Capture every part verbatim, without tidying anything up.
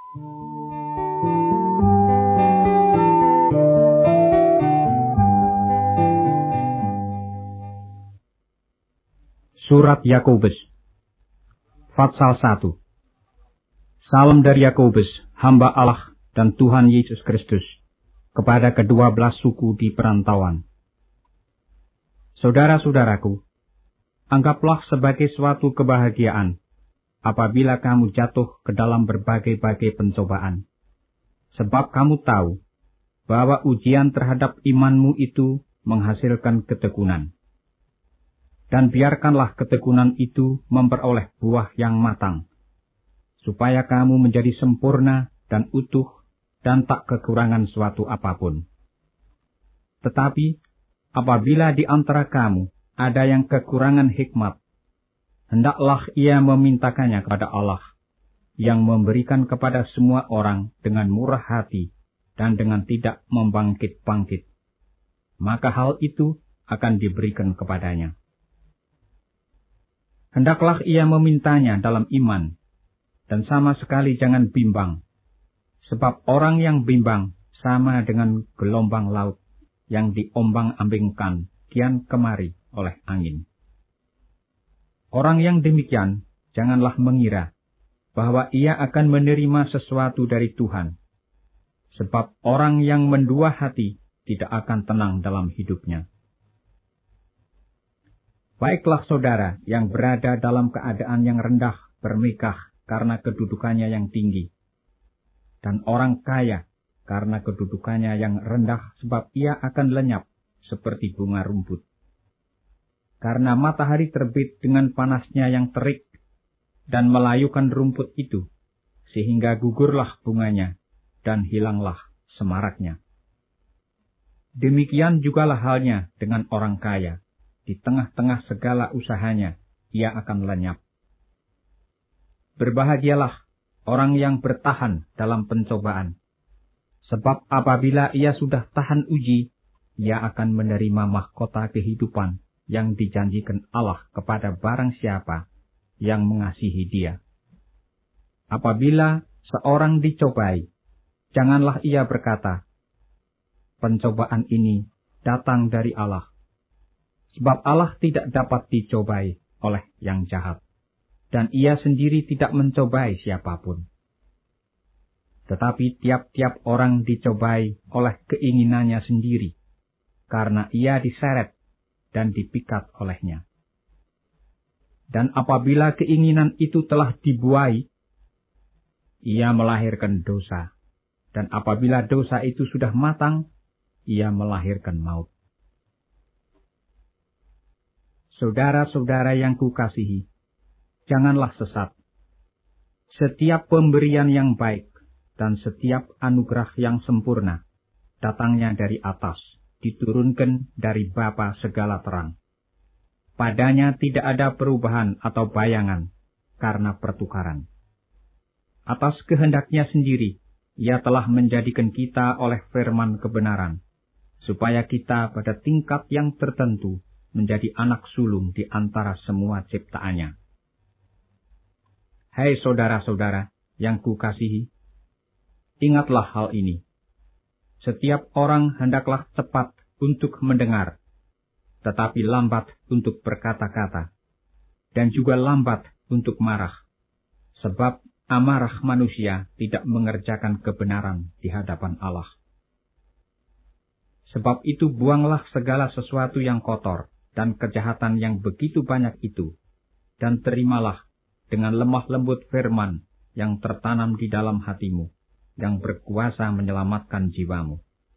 Surat Yakobus, Fatsal satu. Salam dari Yakobus, hamba Allah dan Tuhan Yesus Kristus, kepada kedua belas suku di perantauan. Saudara-saudaraku, anggaplah sebagai suatu kebahagiaan apabila kamu jatuh ke dalam berbagai-bagai pencobaan. Sebab kamu tahu bahwa ujian terhadap imanmu itu menghasilkan ketekunan. Dan biarkanlah ketekunan itu memperoleh buah yang matang, supaya kamu menjadi sempurna dan utuh dan tak kekurangan suatu apapun. Tetapi apabila di antara kamu ada yang kekurangan hikmat, hendaklah ia memintakannya kepada Allah, yang memberikan kepada semua orang dengan murah hati dan dengan tidak membangkit-bangkit. Maka hal itu akan diberikan kepadanya. Hendaklah ia memintanya dalam iman, dan sama sekali jangan bimbang, sebab orang yang bimbang sama dengan gelombang laut yang diombang-ambingkan kian kemari oleh angin. Orang yang demikian janganlah mengira bahwa ia akan menerima sesuatu dari Tuhan, sebab orang yang mendua hati tidak akan tenang dalam hidupnya. Baiklah saudara yang berada dalam keadaan yang rendah bermegah karena kedudukannya yang tinggi, dan orang kaya karena kedudukannya yang rendah, sebab ia akan lenyap seperti bunga rumput. Karena matahari terbit dengan panasnya yang terik dan melayukan rumput itu, sehingga gugurlah bunganya dan hilanglah semaraknya. Demikian jugalah halnya dengan orang kaya. Di tengah-tengah segala usahanya, ia akan lenyap. Berbahagialah orang yang bertahan dalam pencobaan, sebab apabila ia sudah tahan uji, ia akan menerima mahkota kehidupan yang dijanjikan Allah kepada barang siapa yang mengasihi Dia. Apabila seorang dicobai, janganlah ia berkata, "Pencobaan ini datang dari Allah." Sebab Allah tidak dapat dicobai oleh yang jahat, dan ia sendiri tidak mencobai siapapun. Tetapi tiap-tiap orang dicobai oleh keinginannya sendiri, karena ia diseret dan dipikat olehnya. Dan apabila keinginan itu telah dibuai, ia melahirkan dosa. Dan apabila dosa itu sudah matang, ia melahirkan maut. Saudara-saudara yang kukasihi, janganlah sesat. Setiap pemberian yang baik dan setiap anugerah yang sempurna datangnya dari atas, diturunkan dari Bapa segala terang. Padanya tidak ada perubahan atau bayangan karena pertukaran. Atas kehendaknya sendiri, Ia telah menjadikan kita oleh firman kebenaran, supaya kita pada tingkat yang tertentu menjadi anak sulung di antara semua ciptaannya. Hai saudara-saudara yang kukasihi, ingatlah hal ini. Setiap orang hendaklah cepat untuk mendengar, tetapi lambat untuk berkata-kata, dan juga lambat untuk marah, sebab amarah manusia tidak mengerjakan kebenaran di hadapan Allah. Sebab itu buanglah segala sesuatu yang kotor, dan kejahatan yang begitu banyak itu, dan terimalah dengan lemah lembut firman yang tertanam di dalam hatimu, yang berkuasa menyelamatkan jiwamu.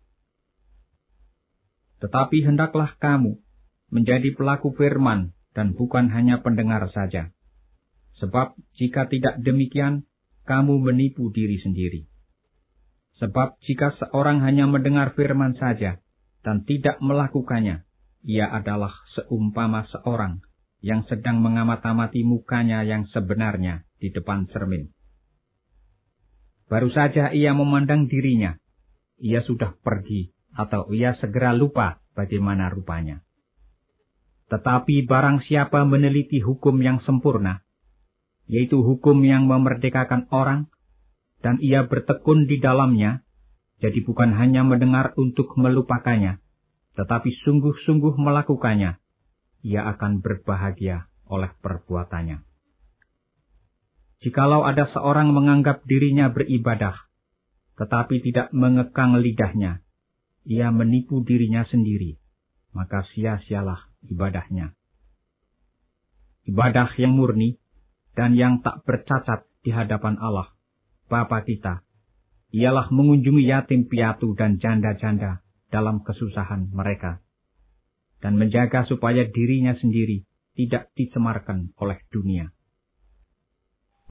Tetapi hendaklah kamu menjadi pelaku firman dan bukan hanya pendengar saja. Sebab jika tidak demikian, kamu menipu diri sendiri. Sebab jika seorang hanya mendengar firman saja dan tidak melakukannya, ia adalah seumpama seorang yang sedang mengamat-amati mukanya yang sebenarnya di depan cermin. Baru saja ia memandang dirinya, ia sudah pergi atau ia segera lupa bagaimana rupanya. Tetapi barang siapa meneliti hukum yang sempurna, yaitu hukum yang memerdekakan orang, dan ia bertekun di dalamnya, jadi bukan hanya mendengar untuk melupakannya, tetapi sungguh-sungguh melakukannya, ia akan berbahagia oleh perbuatannya. Jikalau ada seorang menganggap dirinya beribadah, tetapi tidak mengekang lidahnya, ia menipu dirinya sendiri, maka sia-sialah ibadahnya. Ibadah yang murni dan yang tak bercacat di hadapan Allah, Bapa kita, ialah mengunjungi yatim piatu dan janda-janda dalam kesusahan mereka, dan menjaga supaya dirinya sendiri tidak dicemarkan oleh dunia.